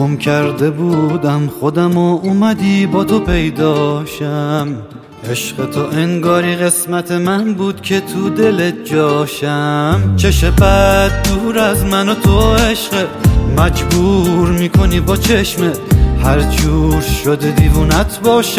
گم کرده بودم خودم و اومدی با تو پیداشم. عشق تو انگاری قسمت من بود که تو دلت جاشم. چش بد دور از من و تو عشق مجبور میکنی با چشمت هر جور شده دیوونت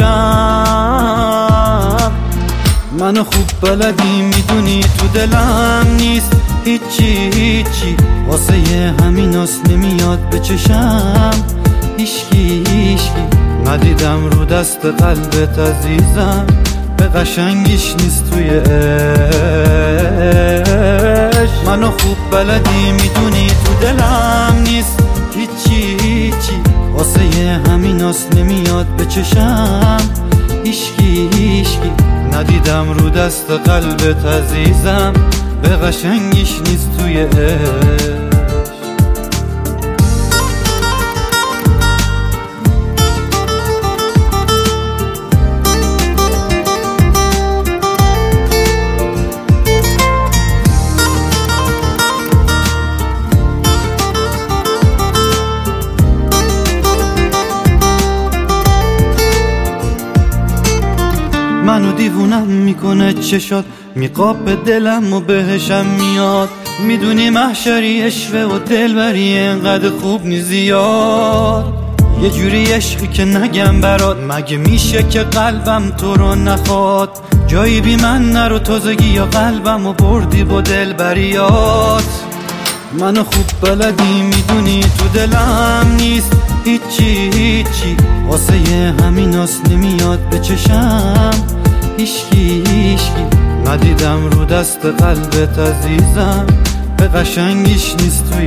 باشم. منو خوب بلدی میدونی تو دلم نیست هیچی واسه همیناست نمیاد به چشم هیشکی ندیدم رو دست قلبت عزیزم به قشنگیش نیست توی عشق. منو خوب بلدی میدونی تو دلم نیست هیچی واسه همیناست نمیاد به چشم هیشکی ندیدم رو دست قلبت عزیزم به قشنگیش نیست توی عشق. منو دیوونم میکنه چشات میقاب به دلم و بهشم میاد. میدونی محشری عشقه و دلبری انقدر خوب نی زیاد. یه جوری عشقی که نگم برات مگه میشه که قلبم تو رو نخواد. جایی بی من نرو تازگی یا قلبم و بردی با دلبریات. منو خوب بلدی میدونی تو دلم نیست هیچی واسه همیناست نمیاد به چشم هیشکی ندیدم رو دست قلبت عزیزم به قشنگیش نیست توی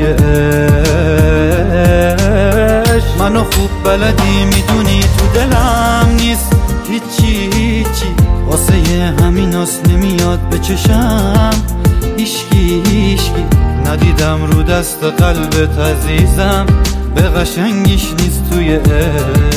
عشق. منو خوب بلدی میدونی تو دلم نیست هیچی واسه همیناست نمیاد به چشم هیشکی ندیدم رو دست قلبت عزیزم به قشنگیش نیست توی عشق.